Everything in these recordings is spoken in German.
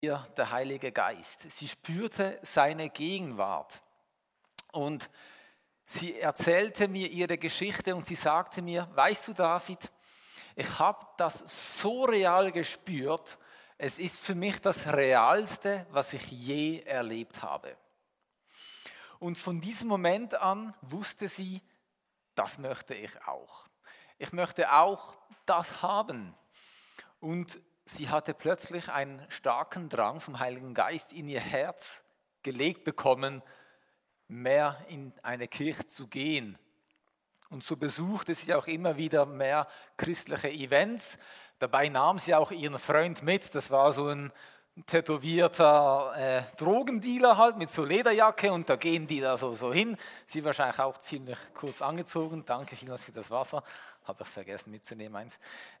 ihr der Heilige Geist. Sie spürte seine Gegenwart. Und sie erzählte mir ihre Geschichte und sie sagte mir, weißt du David, ich habe das so real gespürt, es ist für mich das Realste, was ich je erlebt habe. Und von diesem Moment an wusste sie, das möchte ich auch. Ich möchte auch das haben. Und sie hatte plötzlich einen starken Drang vom Heiligen Geist in ihr Herz gelegt bekommen, mehr in eine Kirche zu gehen. Und so besuchte sie auch immer wieder mehr christliche Events. Dabei nahm sie auch ihren Freund mit. Das war so ein tätowierter Drogendealer halt mit so Lederjacke und da gehen die da so hin. Sie wahrscheinlich auch ziemlich kurz angezogen. Danke vielmals für das Wasser. Habe ich vergessen mitzunehmen eins.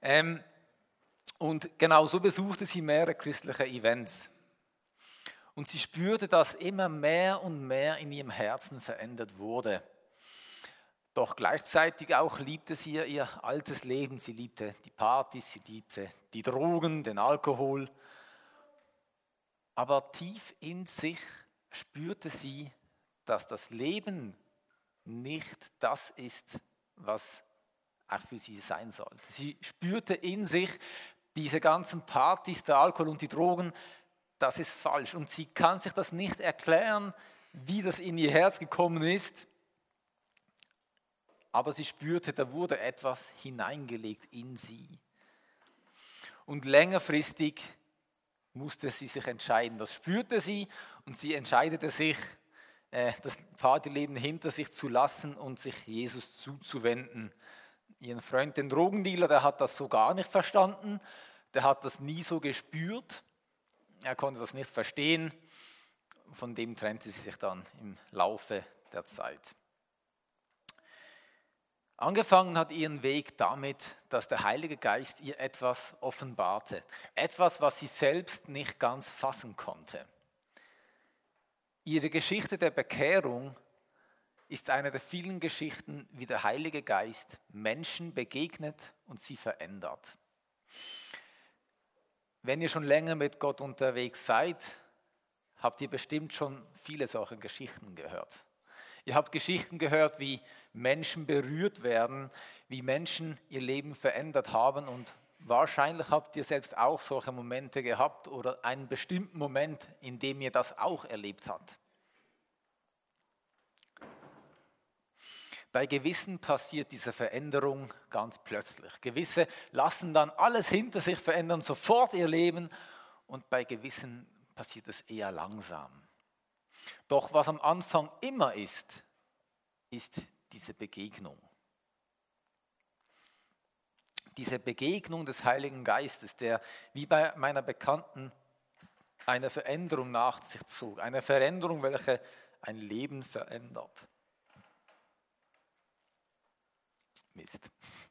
Und genau so besuchte sie mehrere christliche Events. Und sie spürte, dass immer mehr und mehr in ihrem Herzen verändert wurde. Doch gleichzeitig auch liebte sie ihr altes Leben. Sie liebte die Partys, sie liebte die Drogen, den Alkohol. Aber tief in sich spürte sie, dass das Leben nicht das ist, was auch für sie sein sollte. Sie spürte in sich, diese ganzen Partys, der Alkohol und die Drogen, das ist falsch. Und sie kann sich das nicht erklären, wie das in ihr Herz gekommen ist. Aber sie spürte, da wurde etwas hineingelegt in sie. Und längerfristig musste sie sich entscheiden. Das spürte sie und sie entscheidete sich, das Partyleben hinter sich zu lassen und sich Jesus zuzuwenden. Ihren Freund, den Drogendealer, der hat das so gar nicht verstanden. Der hat das nie so gespürt. Er konnte das nicht verstehen. Von dem trennte sie sich dann im Laufe der Zeit. Angefangen hat ihren Weg damit, dass der Heilige Geist ihr etwas offenbarte. Etwas, was sie selbst nicht ganz fassen konnte. Ihre Geschichte der Bekehrung ist eine der vielen Geschichten, wie der Heilige Geist Menschen begegnet und sie verändert. Wenn ihr schon länger mit Gott unterwegs seid, habt ihr bestimmt schon viele solche Geschichten gehört. Ihr habt Geschichten gehört, wie Menschen berührt werden, wie Menschen ihr Leben verändert haben und wahrscheinlich habt ihr selbst auch solche Momente gehabt oder einen bestimmten Moment, in dem ihr das auch erlebt habt. Bei Gewissen passiert diese Veränderung ganz plötzlich. Gewisse lassen dann alles hinter sich, verändern sofort ihr Leben und bei Gewissen passiert es eher langsam. Doch was am Anfang immer ist diese Begegnung. Diese Begegnung des Heiligen Geistes, der wie bei meiner Bekannten eine Veränderung nach sich zog. Eine Veränderung, welche ein Leben verändert. Mist.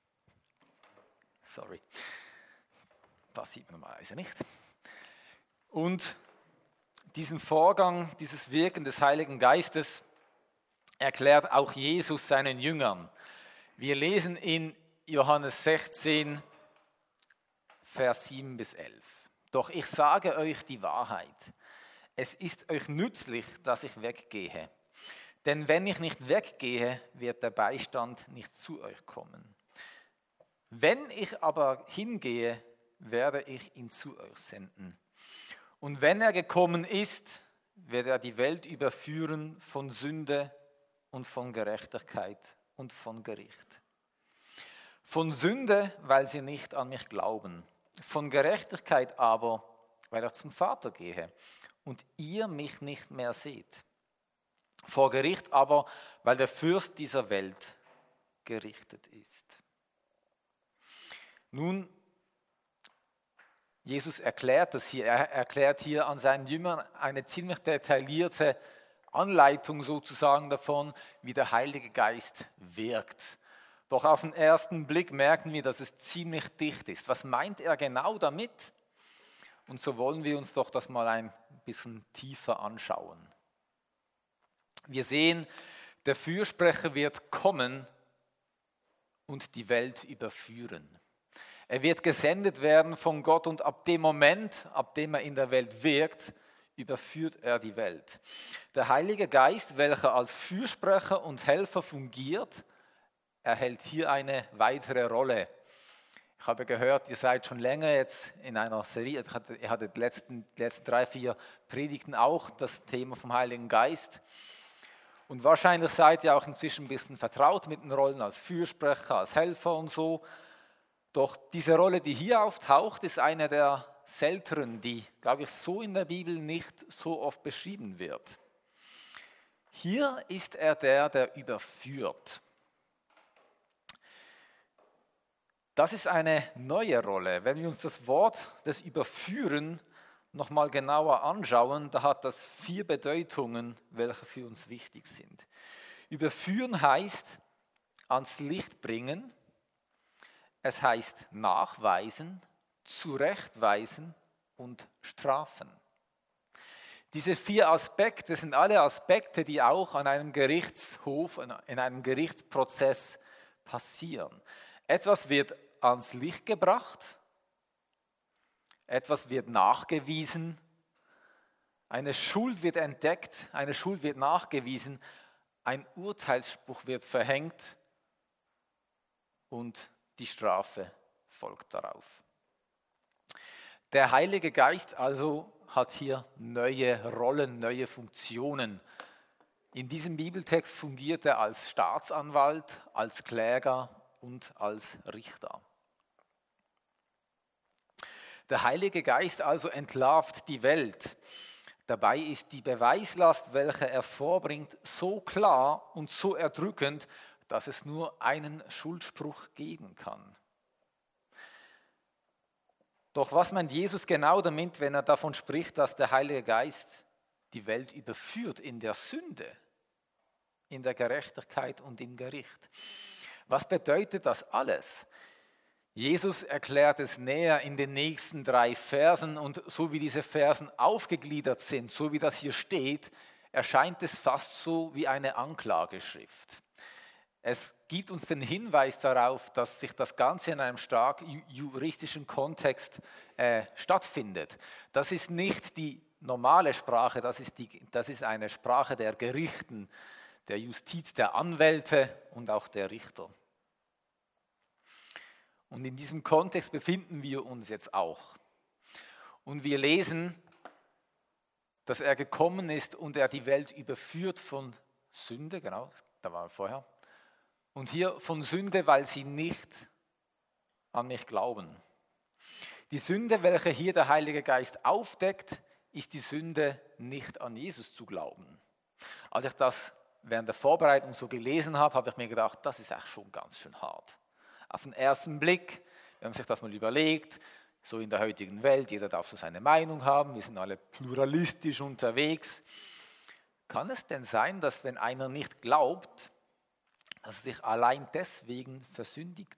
Sorry. Passiert normalerweise nicht. Und diesen Vorgang, dieses Wirken des Heiligen Geistes erklärt auch Jesus seinen Jüngern. Wir lesen in Johannes 16, Vers 7 bis 11. Doch ich sage euch die Wahrheit. Es ist euch nützlich, dass ich weggehe. Denn wenn ich nicht weggehe, wird der Beistand nicht zu euch kommen. Wenn ich aber hingehe, werde ich ihn zu euch senden. Und wenn er gekommen ist, wird er die Welt überführen von Sünde und von Gerechtigkeit und von Gericht. Von Sünde, weil sie nicht an mich glauben. Von Gerechtigkeit aber, weil ich zum Vater gehe und ihr mich nicht mehr seht. Vor Gericht aber, weil der Fürst dieser Welt gerichtet ist. Nun, Jesus erklärt das hier. Er erklärt hier an seinen Jüngern eine ziemlich detaillierte Anleitung sozusagen davon, wie der Heilige Geist wirkt. Doch auf den ersten Blick merken wir, dass es ziemlich dicht ist. Was meint er genau damit? Und so wollen wir uns doch das mal ein bisschen tiefer anschauen. Wir sehen, der Fürsprecher wird kommen und die Welt überführen. Er wird gesendet werden von Gott und ab dem Moment, ab dem er in der Welt wirkt, überführt er die Welt. Der Heilige Geist, welcher als Fürsprecher und Helfer fungiert, erhält hier eine weitere Rolle. Ich habe gehört, ihr seid schon länger jetzt in einer Serie, ihr hattet die letzten 3-4 Predigten auch das Thema vom Heiligen Geist. Und wahrscheinlich seid ihr auch inzwischen ein bisschen vertraut mit den Rollen als Fürsprecher, als Helfer und so. Doch diese Rolle, die hier auftaucht, ist eine der seltenen, die, glaube ich, so in der Bibel nicht so oft beschrieben wird. Hier ist er der überführt. Das ist eine neue Rolle. Wenn wir uns das Wort des Überführen nochmal genauer anschauen, da hat das 4 Bedeutungen, welche für uns wichtig sind. Überführen heißt ans Licht bringen, es heißt nachweisen, zurechtweisen und strafen. Diese 4 Aspekte sind alle Aspekte, die auch an einem Gerichtshof, in einem Gerichtsprozess passieren. Etwas wird ans Licht gebracht, etwas wird nachgewiesen, eine Schuld wird entdeckt, eine Schuld wird nachgewiesen, ein Urteilsspruch wird verhängt und die Strafe folgt darauf. Der Heilige Geist also hat hier neue Rollen, neue Funktionen. In diesem Bibeltext fungiert er als Staatsanwalt, als Kläger und als Richter. Der Heilige Geist also entlarvt die Welt. Dabei ist die Beweislast, welche er vorbringt, so klar und so erdrückend, dass es nur einen Schuldspruch geben kann. Doch was meint Jesus genau damit, wenn er davon spricht, dass der Heilige Geist die Welt überführt in der Sünde, in der Gerechtigkeit und im Gericht? Was bedeutet das alles? Jesus erklärt es näher in den nächsten 3 Versen und so wie diese Versen aufgegliedert sind, so wie das hier steht, erscheint es fast so wie eine Anklageschrift. Es gibt uns den Hinweis darauf, dass sich das Ganze in einem stark juristischen Kontext stattfindet. Das ist nicht die normale Sprache, das ist eine Sprache der Gerichten, der Justiz, der Anwälte und auch der Richter. Und in diesem Kontext befinden wir uns jetzt auch. Und wir lesen, dass er gekommen ist und er die Welt überführt von Sünde, genau, da war er vorher. Und hier von Sünde, weil sie nicht an mich glauben. Die Sünde, welche hier der Heilige Geist aufdeckt, ist die Sünde, nicht an Jesus zu glauben. Als ich das während der Vorbereitung so gelesen habe, habe ich mir gedacht, das ist eigentlich schon ganz schön hart. Auf den ersten Blick, wenn man sich das mal überlegt, so in der heutigen Welt, jeder darf so seine Meinung haben, wir sind alle pluralistisch unterwegs. Kann es denn sein, dass wenn einer nicht glaubt, dass er sich allein deswegen versündigt?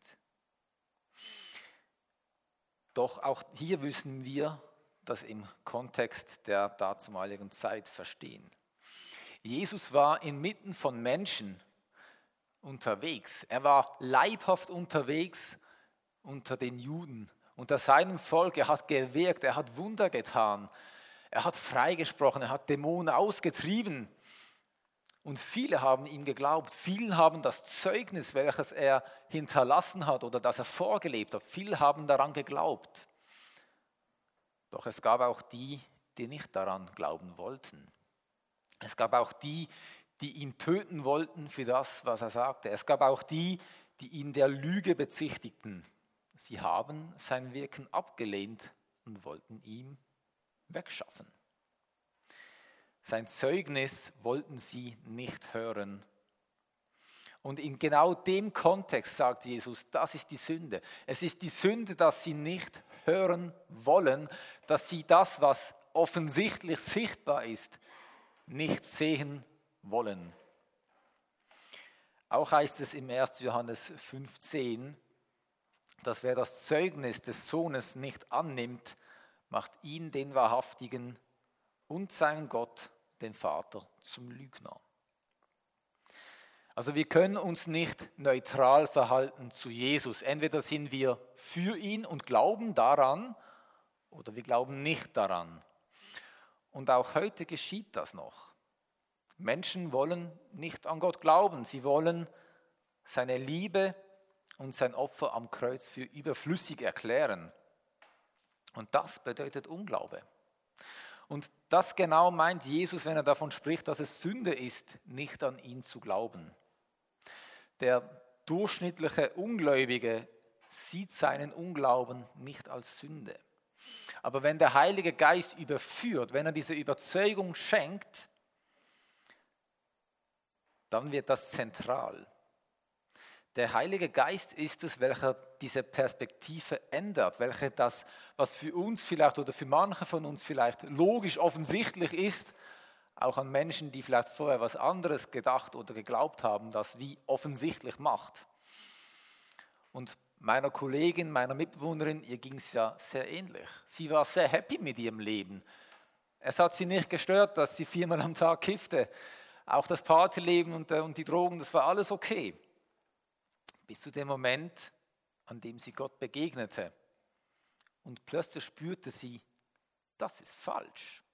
Doch auch hier müssen wir das im Kontext der dazumaligen Zeit verstehen. Jesus war inmitten von Menschen unterwegs. Er war leibhaft unterwegs unter den Juden, unter seinem Volk. Er hat gewirkt, er hat Wunder getan, er hat freigesprochen, er hat Dämonen ausgetrieben. Und viele haben ihm geglaubt, vielen haben das Zeugnis, welches er hinterlassen hat oder das er vorgelebt hat, viele haben daran geglaubt. Doch es gab auch die, die nicht daran glauben wollten. Es gab auch die, die ihn töten wollten für das, was er sagte. Es gab auch die, die ihn der Lüge bezichtigten. Sie haben sein Wirken abgelehnt und wollten ihn wegschaffen. Sein Zeugnis wollten sie nicht hören. Und in genau dem Kontext sagt Jesus, das ist die Sünde. Es ist die Sünde, dass sie nicht hören wollen, dass sie das, was offensichtlich sichtbar ist, nicht sehen wollen. Auch heißt es im 1. Johannes 5,10, dass wer das Zeugnis des Sohnes nicht annimmt, macht ihn, den Wahrhaftigen, und seinen Gott, den Vater, zum Lügner. Also wir können uns nicht neutral verhalten zu Jesus. Entweder sind wir für ihn und glauben daran oder wir glauben nicht daran. Und auch heute geschieht das noch. Menschen wollen nicht an Gott glauben. Sie wollen seine Liebe und sein Opfer am Kreuz für überflüssig erklären. Und das bedeutet Unglaube. Und das genau meint Jesus, wenn er davon spricht, dass es Sünde ist, nicht an ihn zu glauben. Der durchschnittliche Ungläubige sieht seinen Unglauben nicht als Sünde. Aber wenn der Heilige Geist überführt, wenn er diese Überzeugung schenkt, dann wird das zentral. Der Heilige Geist ist es, welcher diese Perspektive ändert, welcher das, was für uns vielleicht oder für manche von uns vielleicht logisch offensichtlich ist, auch an Menschen, die vielleicht vorher was anderes gedacht oder geglaubt haben, das wie offensichtlich macht. Und meiner Kollegin, meiner Mitbewohnerin, ihr ging es ja sehr ähnlich. Sie war sehr happy mit ihrem Leben. Es hat sie nicht gestört, dass sie 4-mal am Tag kiffte. Auch das Partyleben und die Drogen, das war alles okay. Bis zu dem Moment, an dem sie Gott begegnete. Und plötzlich spürte sie, das ist falsch.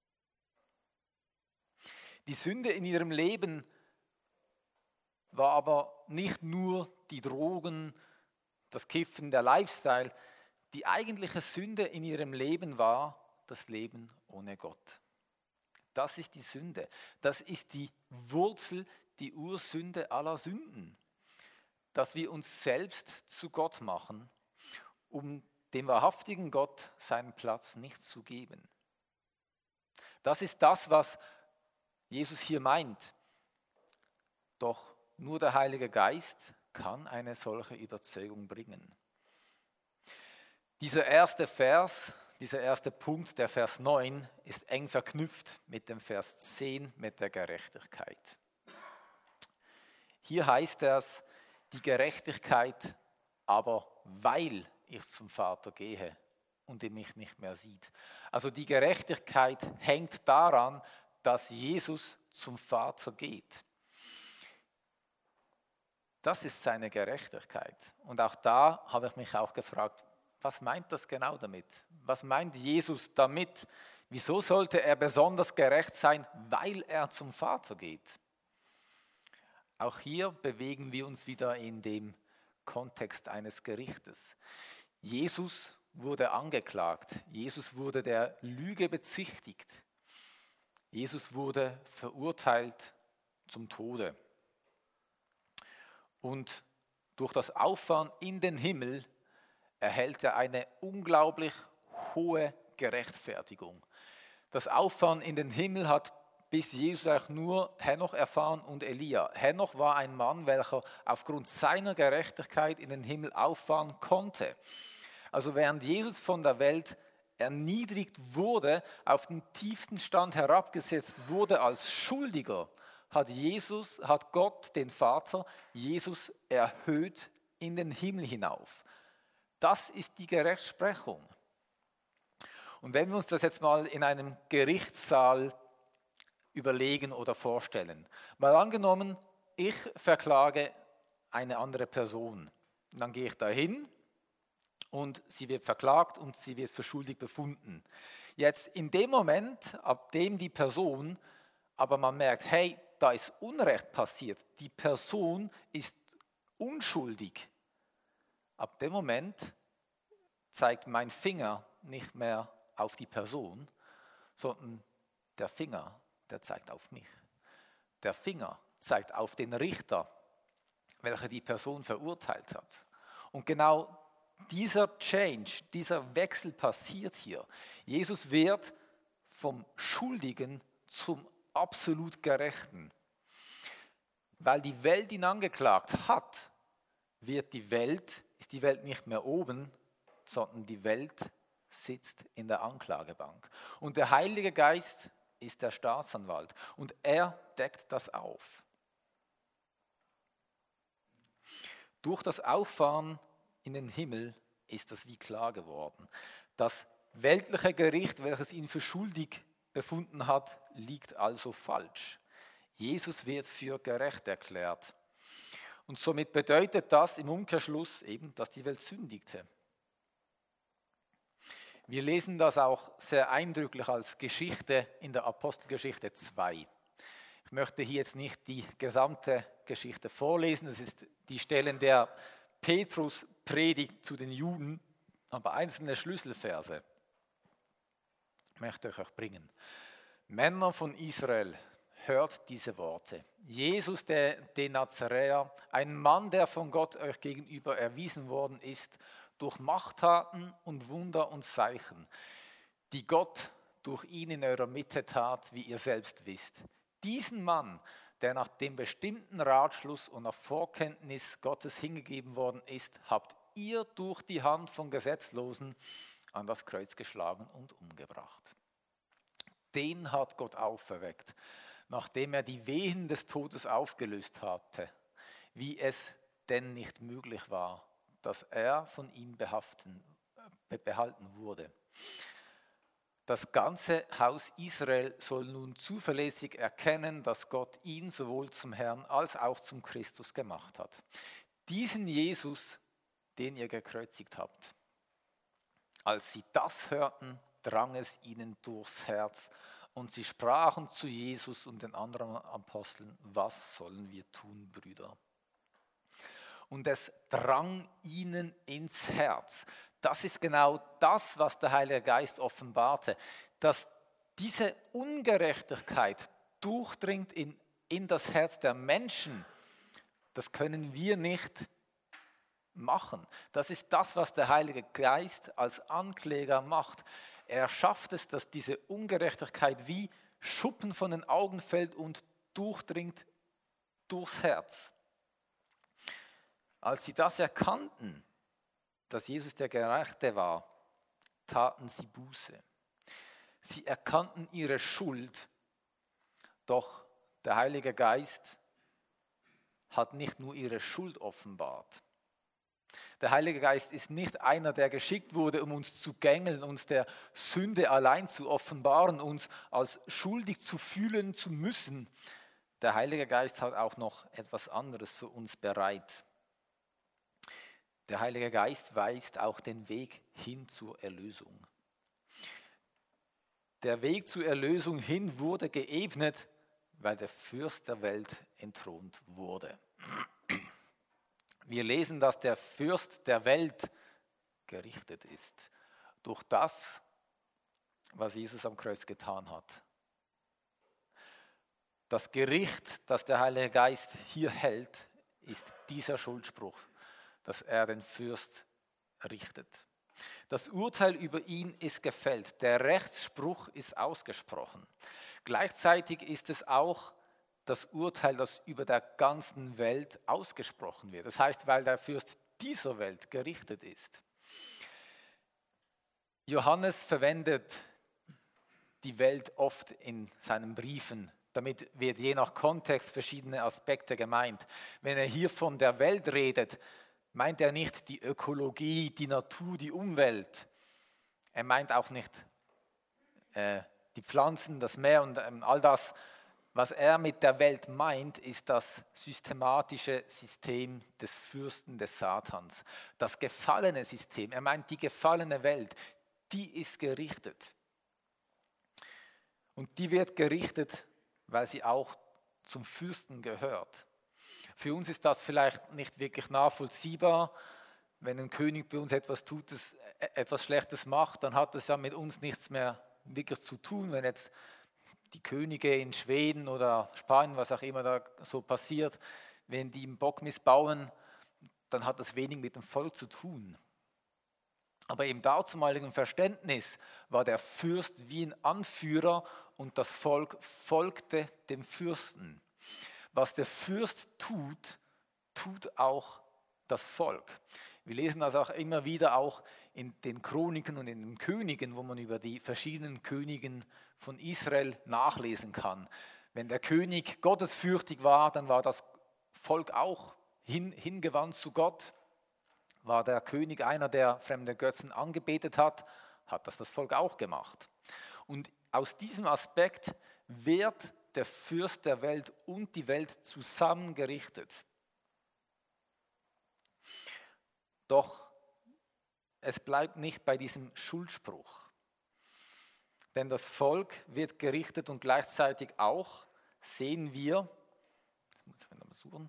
Die Sünde in ihrem Leben war aber nicht nur die Drogen, das Kiffen, der Lifestyle. Die eigentliche Sünde in ihrem Leben war das Leben ohne Gott. Das ist die Sünde. Das ist die Wurzel, die Ursünde aller Sünden. Dass wir uns selbst zu Gott machen, um dem wahrhaftigen Gott seinen Platz nicht zu geben. Das ist das, was Jesus hier meint. Doch nur der Heilige Geist kann eine solche Überzeugung bringen. Dieser erste Vers, dieser erste Punkt, der Vers 9, ist eng verknüpft mit dem Vers 10, mit der Gerechtigkeit. Hier heißt es, die Gerechtigkeit, aber weil ich zum Vater gehe und er mich nicht mehr sieht. Also die Gerechtigkeit hängt daran, dass Jesus zum Vater geht. Das ist seine Gerechtigkeit. Und auch da habe ich mich auch gefragt, was meint das genau damit? Was meint Jesus damit? Wieso sollte er besonders gerecht sein, weil er zum Vater geht? Auch hier bewegen wir uns wieder in dem Kontext eines Gerichtes. Jesus wurde angeklagt. Jesus wurde der Lüge bezichtigt. Jesus wurde verurteilt zum Tode. Und durch das Auffahren in den Himmel erhält er eine unglaublich hohe Gerechtfertigung. Das Auffahren in den Himmel hat bis Jesus eigentlich nur Henoch erfahren und Elia. Henoch war ein Mann, welcher aufgrund seiner Gerechtigkeit in den Himmel auffahren konnte. Also während Jesus von der Welt erniedrigt wurde, auf den tiefsten Stand herabgesetzt wurde als Schuldiger, hat Gott, den Vater, Jesus erhöht in den Himmel hinauf. Das ist die Gerechtsprechung. Und wenn wir uns das jetzt mal in einem Gerichtssaal überlegen oder vorstellen. Mal angenommen, ich verklage eine andere Person. Und dann gehe ich dahin und sie wird verklagt und sie wird für schuldig befunden. Jetzt in dem Moment, ab dem die Person, aber man merkt, hey, da ist Unrecht passiert, die Person ist unschuldig. Ab dem Moment zeigt mein Finger nicht mehr auf die Person, sondern der Finger, der zeigt auf mich. Der Finger zeigt auf den Richter, welcher die Person verurteilt hat. Und genau dieser Change, dieser Wechsel passiert hier. Jesus wird vom Schuldigen zum absolut Gerechten. Weil die Welt ihn angeklagt hat, ist die Welt nicht mehr oben, sondern die Welt sitzt in der Anklagebank. Und der Heilige Geist ist der Staatsanwalt und er deckt das auf. Durch das Auffahren in den Himmel ist das wie klar geworden. Das weltliche Gericht, welches ihn für schuldig befunden hat, liegt also falsch. Jesus wird für gerecht erklärt. Und somit bedeutet das im Umkehrschluss eben, dass die Welt sündigte. Wir lesen das auch sehr eindrücklich als Geschichte in der Apostelgeschichte 2. Ich möchte hier jetzt nicht die gesamte Geschichte vorlesen, das ist die Stellen der Petrus predigt zu den Juden, aber einzelne Schlüsselverse möchte ich euch bringen. Männer von Israel, hört diese Worte. Jesus, den Nazaräer, ein Mann, der von Gott euch gegenüber erwiesen worden ist, durch Machttaten und Wunder und Zeichen, die Gott durch ihn in eurer Mitte tat, wie ihr selbst wisst. Diesen Mann, der nach dem bestimmten Ratschluss und nach Vorkenntnis Gottes hingegeben worden ist, habt ihr durch die Hand von Gesetzlosen an das Kreuz geschlagen und umgebracht. Den hat Gott auferweckt, nachdem er die Wehen des Todes aufgelöst hatte, wie es denn nicht möglich war, dass er von ihm behalten wurde. Das ganze Haus Israel soll nun zuverlässig erkennen, dass Gott ihn sowohl zum Herrn als auch zum Christus gemacht hat. Diesen Jesus, den ihr gekreuzigt habt. Als sie das hörten, drang es ihnen durchs Herz und sie sprachen zu Jesus und den anderen Aposteln: Was sollen wir tun, Brüder? Und es drang ihnen ins Herz. Das ist genau das, was der Heilige Geist offenbarte, dass diese Ungerechtigkeit durchdringt in das Herz der Menschen. Das können wir nicht machen. Das ist das, was der Heilige Geist als Ankläger macht. Er schafft es, dass diese Ungerechtigkeit wie Schuppen von den Augen fällt und durchdringt durchs Herz. Als sie das erkannten, dass Jesus der Gerechte war, taten sie Buße. Sie erkannten ihre Schuld, doch der Heilige Geist hat nicht nur ihre Schuld offenbart. Der Heilige Geist ist nicht einer, der geschickt wurde, um uns zu gängeln, uns der Sünde allein zu offenbaren, uns als schuldig zu fühlen zu müssen. Der Heilige Geist hat auch noch etwas anderes für uns bereit. Der Heilige Geist weist auch den Weg hin zur Erlösung. Der Weg zur Erlösung hin wurde geebnet, weil der Fürst der Welt entthront wurde. Wir lesen, dass der Fürst der Welt gerichtet ist durch das, was Jesus am Kreuz getan hat. Das Gericht, das der Heilige Geist hier hält, ist dieser Schuldspruch, dass er den Fürst richtet. Das Urteil über ihn ist gefällt, der Rechtsspruch ist ausgesprochen. Gleichzeitig ist es auch das Urteil, das über der ganzen Welt ausgesprochen wird. Das heißt, weil der Fürst dieser Welt gerichtet ist. Johannes verwendet die Welt oft in seinen Briefen. Damit wird je nach Kontext verschiedene Aspekte gemeint. Wenn er hier von der Welt redet, meint er nicht die Ökologie, die Natur, die Umwelt. Er meint auch nicht die Pflanzen, das Meer und all das. Was er mit der Welt meint, ist das systematische System des Fürsten des Satans. Das gefallene System. Er meint die gefallene Welt. Die ist gerichtet. Und die wird gerichtet, weil sie auch zum Fürsten gehört. Für uns ist das vielleicht nicht wirklich nachvollziehbar. Wenn ein König bei uns etwas tut, das etwas Schlechtes macht, dann hat das ja mit uns nichts mehr wirklich zu tun. Wenn jetzt die Könige in Schweden oder Spanien, was auch immer da so passiert, wenn die einen Bock missbauen, dann hat das wenig mit dem Volk zu tun. Aber im dazumaligen Verständnis war der Fürst wie ein Anführer und das Volk folgte dem Fürsten. Was der Fürst tut, tut auch das Volk. Wir lesen das auch immer wieder auch in den Chroniken und in den Königen, wo man über die verschiedenen Königen von Israel nachlesen kann. Wenn der König gottesfürchtig war, dann war das Volk auch hingewandt zu Gott. War der König einer, der fremde Götzen angebetet hat, hat das Volk auch gemacht. Und aus diesem Aspekt wird der Fürst der Welt und die Welt zusammen gerichtet. Doch es bleibt nicht bei diesem Schuldspruch. Denn das Volk wird gerichtet und gleichzeitig auch sehen wir, das muss ich mal suchen,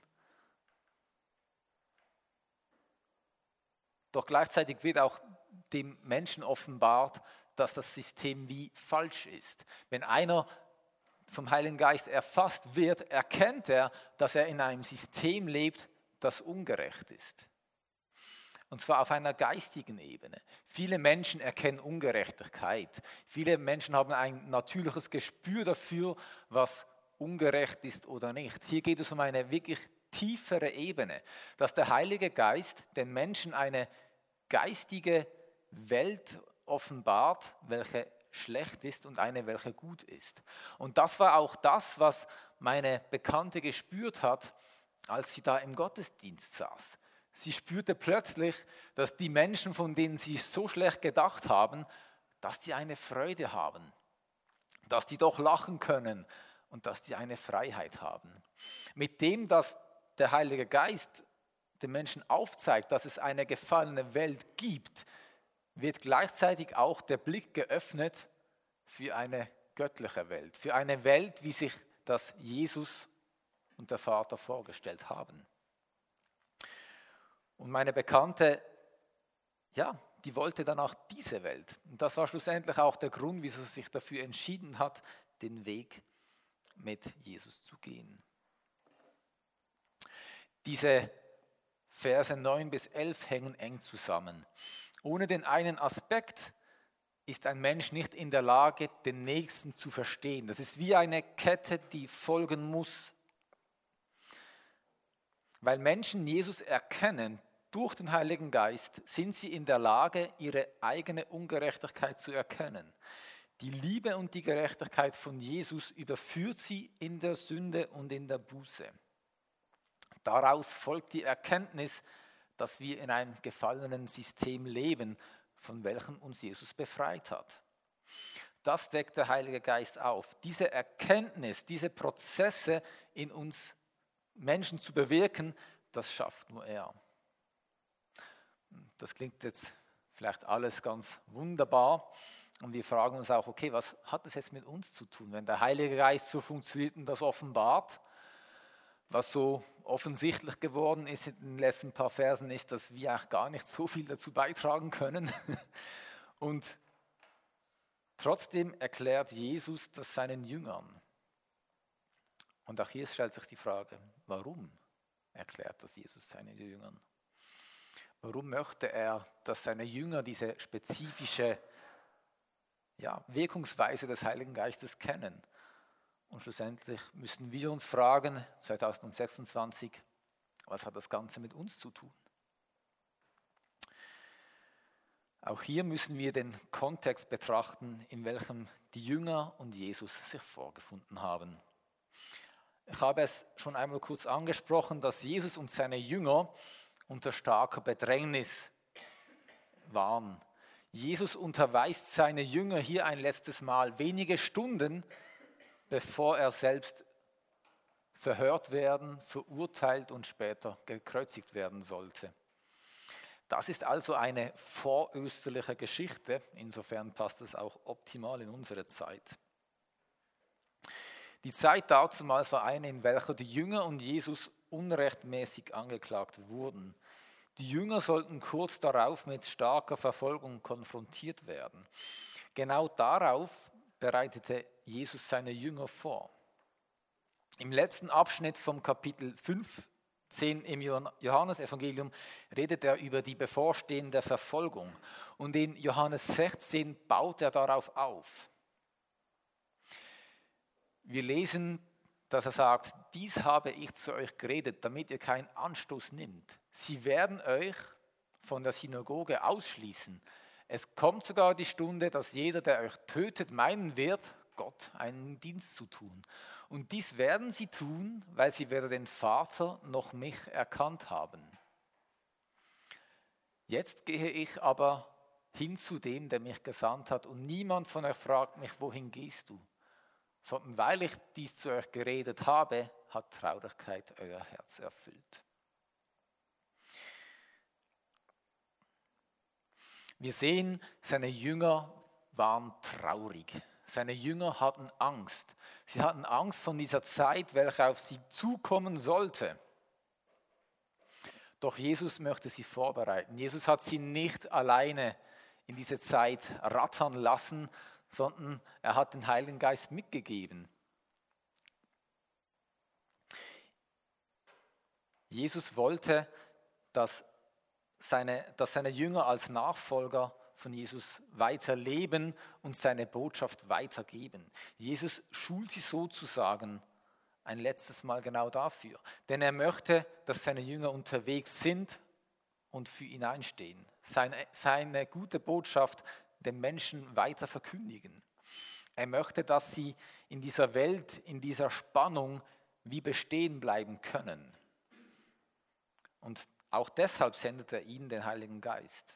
doch gleichzeitig wird auch dem Menschen offenbart, dass das System wie falsch ist. Wenn einer vom Heiligen Geist erfasst wird, erkennt er, dass er in einem System lebt, das ungerecht ist. Und zwar auf einer geistigen Ebene. Viele Menschen erkennen Ungerechtigkeit. Viele Menschen haben ein natürliches Gespür dafür, was ungerecht ist oder nicht. Hier geht es um eine wirklich tiefere Ebene, dass der Heilige Geist den Menschen eine geistige Welt offenbart, welche schlecht ist und eine, welche gut ist. Und das war auch das, was meine Bekannte gespürt hat, als sie da im Gottesdienst saß. Sie spürte plötzlich, dass die Menschen, von denen sie so schlecht gedacht haben, dass die eine Freude haben, dass die doch lachen können und dass die eine Freiheit haben. Mit dem, dass der Heilige Geist den Menschen aufzeigt, dass es eine gefallene Welt gibt, wird gleichzeitig auch der Blick geöffnet für eine göttliche Welt, für eine Welt, wie sich das Jesus und der Vater vorgestellt haben. Und meine Bekannte, ja, die wollte dann auch diese Welt. Und das war schlussendlich auch der Grund, wieso sie sich dafür entschieden hat, den Weg mit Jesus zu gehen. Diese Verse 9 bis 11 hängen eng zusammen. Ohne den einen Aspekt ist ein Mensch nicht in der Lage, den nächsten zu verstehen. Das ist wie eine Kette, die folgen muss. Weil Menschen Jesus erkennen durch den Heiligen Geist, sind sie in der Lage, ihre eigene Ungerechtigkeit zu erkennen. Die Liebe und die Gerechtigkeit von Jesus überführt sie in der Sünde und in der Buße. Daraus folgt die Erkenntnis, dass wir in einem gefallenen System leben, von welchem uns Jesus befreit hat. Das deckt der Heilige Geist auf. Diese Erkenntnis, diese Prozesse in uns Menschen zu bewirken, das schafft nur er. Das klingt jetzt vielleicht alles ganz wunderbar und wir fragen uns auch, okay, was hat das jetzt mit uns zu tun, wenn der Heilige Geist so funktioniert und das offenbart? Was so offensichtlich geworden ist in den letzten paar Versen, ist, dass wir eigentlich gar nicht so viel dazu beitragen können. Und trotzdem erklärt Jesus das seinen Jüngern. Und auch hier stellt sich die Frage, warum erklärt das Jesus seinen Jüngern? Warum möchte er, dass seine Jünger diese spezifische Wirkungsweise des Heiligen Geistes kennen? Und schlussendlich müssen wir uns fragen, 2026, was hat das Ganze mit uns zu tun? Auch hier müssen wir den Kontext betrachten, in welchem die Jünger und Jesus sich vorgefunden haben. Ich habe es schon einmal kurz angesprochen, dass Jesus und seine Jünger unter starker Bedrängnis waren. Jesus unterweist seine Jünger hier ein letztes Mal, wenige Stunden bevor er selbst verhört werden, verurteilt und später gekreuzigt werden sollte. Das ist also eine vorösterliche Geschichte, insofern passt es auch optimal in unsere Zeit. Die Zeit dazumals war eine, in welcher die Jünger und Jesus unrechtmäßig angeklagt wurden. Die Jünger sollten kurz darauf mit starker Verfolgung konfrontiert werden. Genau darauf bereitete Jesus seine Jünger vor. Im letzten Abschnitt vom Kapitel 15 im Johannesevangelium redet er über die bevorstehende Verfolgung. Und in Johannes 16 baut er darauf auf. Wir lesen, dass er sagt, dies habe ich zu euch geredet, damit ihr keinen Anstoß nimmt. Sie werden euch von der Synagoge ausschließen. Es kommt sogar die Stunde, dass jeder, der euch tötet, meinen wird, Gott einen Dienst zu tun. Und dies werden sie tun, weil sie weder den Vater noch mich erkannt haben. Jetzt gehe ich aber hin zu dem, der mich gesandt hat, und niemand von euch fragt mich, wohin gehst du? sondern weil ich dies zu euch geredet habe, hat Traurigkeit euer Herz erfüllt. Wir sehen, seine Jünger waren traurig. Seine Jünger hatten Angst. Sie hatten Angst von dieser Zeit, welche auf sie zukommen sollte. Doch Jesus möchte sie vorbereiten. Jesus hat sie nicht alleine in diese Zeit rattern lassen, sondern er hat den Heiligen Geist mitgegeben. Jesus wollte, dass seine Jünger als Nachfolger von Jesus weiterleben und seine Botschaft weitergeben. Jesus schult sie sozusagen ein letztes Mal genau dafür. Denn er möchte, dass seine Jünger unterwegs sind und für ihn einstehen. Seine gute Botschaft den Menschen weiter verkündigen. Er möchte, dass sie in dieser Welt, in dieser Spannung wie bestehen bleiben können. Und auch deshalb sendet er ihnen den Heiligen Geist.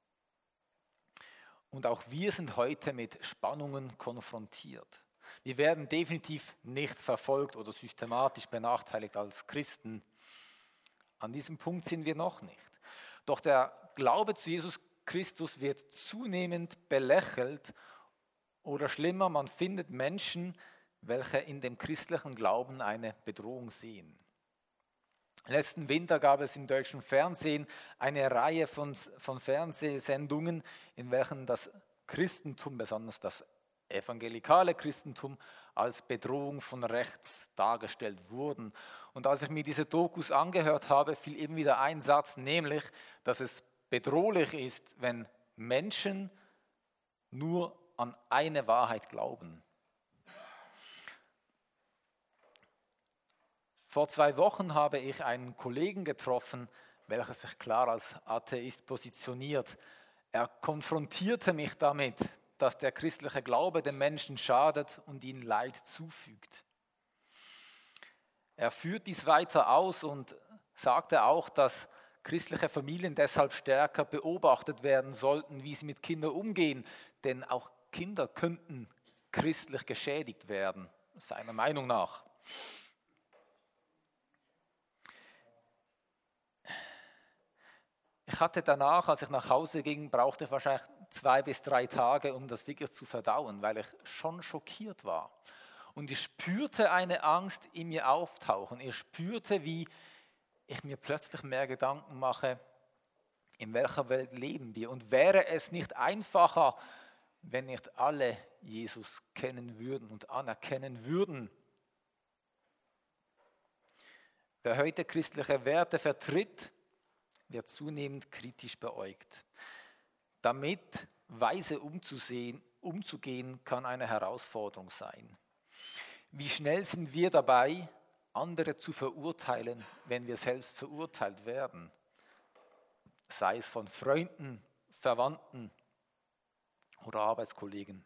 Und auch wir sind heute mit Spannungen konfrontiert. Wir werden definitiv nicht verfolgt oder systematisch benachteiligt als Christen. An diesem Punkt sind wir noch nicht. Doch der Glaube zu Jesus Christus wird zunehmend belächelt oder schlimmer, man findet Menschen, welche in dem christlichen Glauben eine Bedrohung sehen. Letzten Winter gab es im deutschen Fernsehen eine Reihe von Fernsehsendungen, in welchen das Christentum, besonders das evangelikale Christentum, als Bedrohung von rechts dargestellt wurden. Und als ich mir diese Dokus angehört habe, fiel eben wieder ein Satz, nämlich, dass es bedrohlich ist, wenn Menschen nur an eine Wahrheit glauben. Vor 2 Wochen habe ich einen Kollegen getroffen, welcher sich klar als Atheist positioniert. Er konfrontierte mich damit, dass der christliche Glaube den Menschen schadet und ihnen Leid zufügt. Er führt dies weiter aus und sagte auch, dass christliche Familien deshalb stärker beobachtet werden sollten, wie sie mit Kindern umgehen, denn auch Kinder könnten christlich geschädigt werden, seiner Meinung nach. Ich hatte danach, als ich nach Hause ging, brauchte ich wahrscheinlich 2 bis 3 Tage, um das wirklich zu verdauen, weil ich schon schockiert war. Und ich spürte eine Angst in mir auftauchen. Ich spürte, wie ich mir plötzlich mehr Gedanken mache, in welcher Welt leben wir. Und wäre es nicht einfacher, wenn nicht alle Jesus kennen würden und anerkennen würden? Wer heute christliche Werte vertritt, wird zunehmend kritisch beäugt. Damit weise umzugehen, kann eine Herausforderung sein. Wie schnell sind wir dabei, andere zu verurteilen, wenn wir selbst verurteilt werden? Sei es von Freunden, Verwandten oder Arbeitskollegen.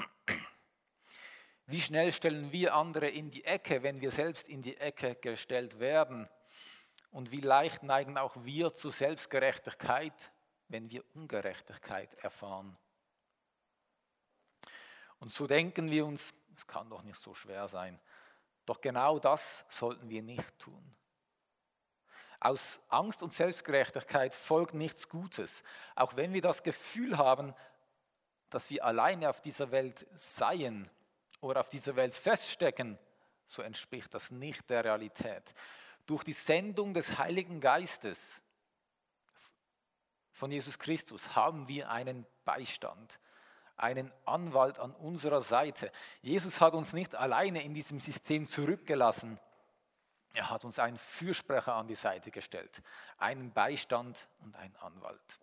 Wie schnell stellen wir andere in die Ecke, wenn wir selbst in die Ecke gestellt werden? Und wie leicht neigen auch wir zu Selbstgerechtigkeit, wenn wir Ungerechtigkeit erfahren. Und so denken wir uns, es kann doch nicht so schwer sein. Doch genau das sollten wir nicht tun. Aus Angst und Selbstgerechtigkeit folgt nichts Gutes. Auch wenn wir das Gefühl haben, dass wir alleine auf dieser Welt seien oder auf dieser Welt feststecken, so entspricht das nicht der Realität. Durch die Sendung des Heiligen Geistes von Jesus Christus haben wir einen Beistand, einen Anwalt an unserer Seite. Jesus hat uns nicht alleine in diesem System zurückgelassen. Er hat uns einen Fürsprecher an die Seite gestellt, einen Beistand und einen Anwalt.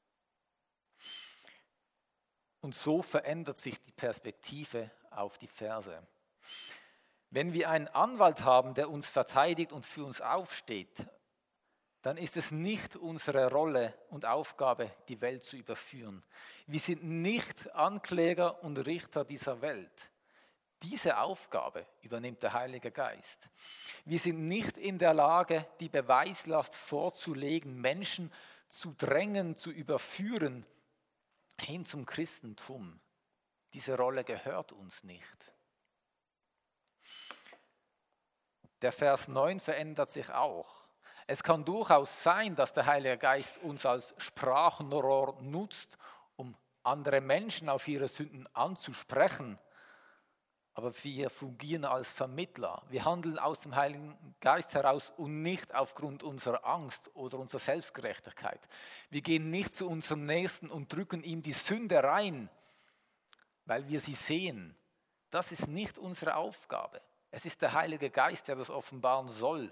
Und so verändert sich die Perspektive auf die Verse. Wenn wir einen Anwalt haben, der uns verteidigt und für uns aufsteht, dann ist es nicht unsere Rolle und Aufgabe, die Welt zu überführen. Wir sind nicht Ankläger und Richter dieser Welt. Diese Aufgabe übernimmt der Heilige Geist. Wir sind nicht in der Lage, die Beweislast vorzulegen, Menschen zu drängen, zu überführen, hin zum Christentum. Diese Rolle gehört uns nicht. Der Vers 9 verändert sich auch. Es kann durchaus sein, dass der Heilige Geist uns als Sprachrohr nutzt, um andere Menschen auf ihre Sünden anzusprechen. Aber wir fungieren als Vermittler. Wir handeln aus dem Heiligen Geist heraus und nicht aufgrund unserer Angst oder unserer Selbstgerechtigkeit. Wir gehen nicht zu unserem Nächsten und drücken ihm die Sünde rein, weil wir sie sehen. Das ist nicht unsere Aufgabe. Es ist der Heilige Geist, der das offenbaren soll.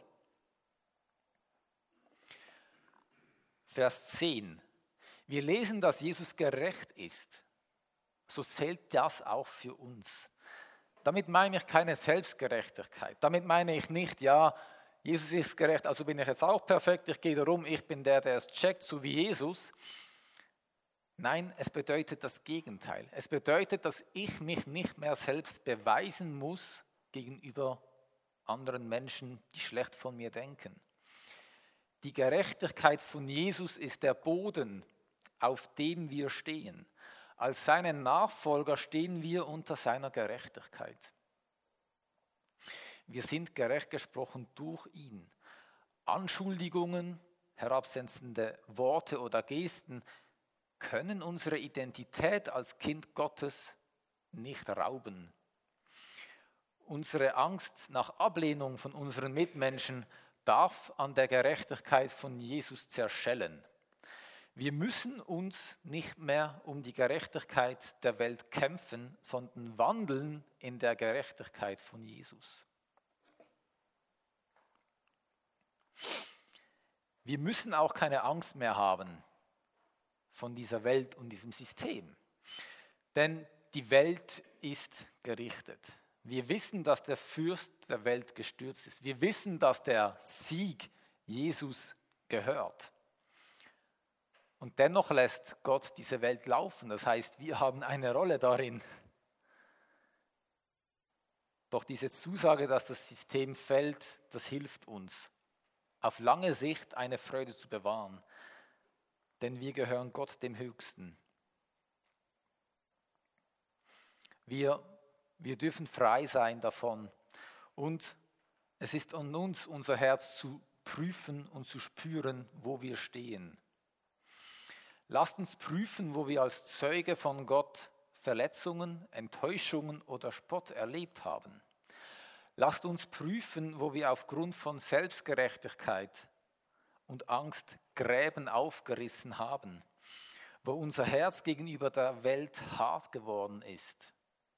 Vers 10. Wir lesen, dass Jesus gerecht ist. So zählt das auch für uns. Damit meine ich keine Selbstgerechtigkeit. Damit meine ich nicht, ja, Jesus ist gerecht, also bin ich jetzt auch perfekt, ich gehe darum, ich bin der es checkt, so wie Jesus. Nein, es bedeutet das Gegenteil. Es bedeutet, dass ich mich nicht mehr selbst beweisen muss gegenüber anderen Menschen, die schlecht von mir denken. Die Gerechtigkeit von Jesus ist der Boden, auf dem wir stehen. Als seine Nachfolger stehen wir unter seiner Gerechtigkeit. Wir sind gerecht gesprochen durch ihn. Anschuldigungen, herabsetzende Worte oder Gesten können unsere Identität als Kind Gottes nicht rauben. Unsere Angst nach Ablehnung von unseren Mitmenschen darf an der Gerechtigkeit von Jesus zerschellen. Wir müssen uns nicht mehr um die Gerechtigkeit der Welt kämpfen, sondern wandeln in der Gerechtigkeit von Jesus. Wir müssen auch keine Angst mehr haben von dieser Welt und diesem System, denn die Welt ist gerichtet. Wir wissen, dass der Fürst der Welt gestürzt ist. Wir wissen, dass der Sieg Jesus gehört. Und dennoch lässt Gott diese Welt laufen. Das heißt, wir haben eine Rolle darin. Doch diese Zusage, dass das System fällt, das hilft uns, auf lange Sicht eine Freude zu bewahren. Denn wir gehören Gott, dem Höchsten. Wir dürfen frei sein davon. Und es ist an uns, unser Herz zu prüfen und zu spüren, wo wir stehen. Lasst uns prüfen, wo wir als Zeuge von Gott Verletzungen, Enttäuschungen oder Spott erlebt haben. Lasst uns prüfen, wo wir aufgrund von Selbstgerechtigkeit und Angst Gräben aufgerissen haben, wo unser Herz gegenüber der Welt hart geworden ist.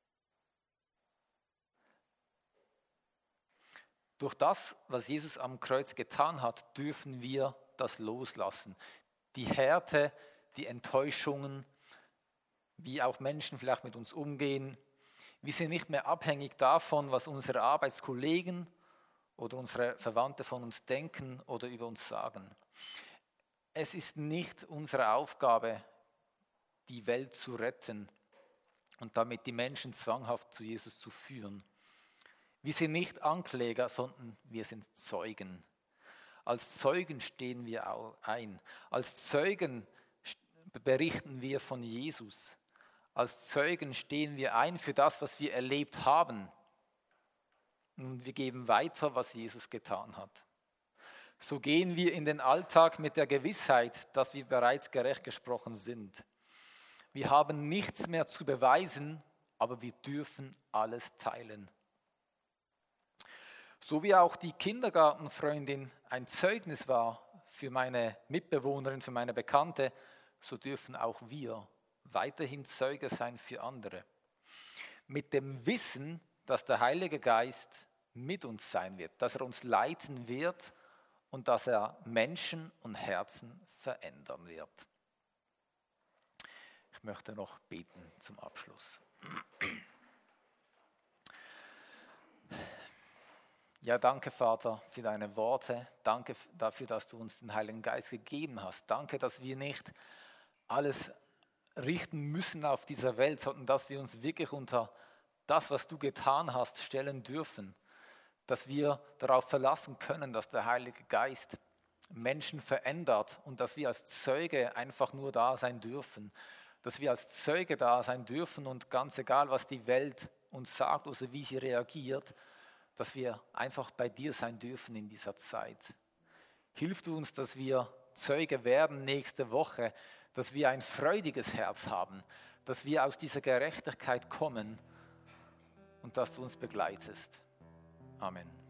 Durch das, was Jesus am Kreuz getan hat, dürfen wir das loslassen. Die Härte, die Enttäuschungen, wie auch Menschen vielleicht mit uns umgehen. Wir sind nicht mehr abhängig davon, was unsere Arbeitskollegen oder unsere Verwandte von uns denken oder über uns sagen. Es ist nicht unsere Aufgabe, die Welt zu retten und damit die Menschen zwanghaft zu Jesus zu führen. Wir sind nicht Ankläger, sondern wir sind Zeugen. Als Zeugen stehen wir auch ein. Als Zeugen berichten wir von Jesus. Als Zeugen stehen wir ein für das, was wir erlebt haben. Und wir geben weiter, was Jesus getan hat. So gehen wir in den Alltag mit der Gewissheit, dass wir bereits gerecht gesprochen sind. Wir haben nichts mehr zu beweisen, aber wir dürfen alles teilen. So wie auch die Kindergartenfreundin ein Zeugnis war für meine Mitbewohnerin, für meine Bekannte, so dürfen auch wir weiterhin Zeuge sein für andere. Mit dem Wissen, dass der Heilige Geist mit uns sein wird, dass er uns leiten wird und dass er Menschen und Herzen verändern wird. Ich möchte noch beten zum Abschluss. Ja, danke, Vater, für deine Worte. Danke dafür, dass du uns den Heiligen Geist gegeben hast. Danke, dass wir nicht alles richten müssen auf dieser Welt, sondern dass wir uns wirklich unter das, was du getan hast, stellen dürfen. Dass wir darauf verlassen können, dass der Heilige Geist Menschen verändert und dass wir als Zeuge einfach nur da sein dürfen. Dass wir als Zeuge da sein dürfen und ganz egal, was die Welt uns sagt oder wie sie reagiert, dass wir einfach bei dir sein dürfen in dieser Zeit. Hilf du uns, dass wir Zeuge werden nächste Woche, dass wir ein freudiges Herz haben, dass wir aus dieser Gerechtigkeit kommen und dass du uns begleitest. Amen.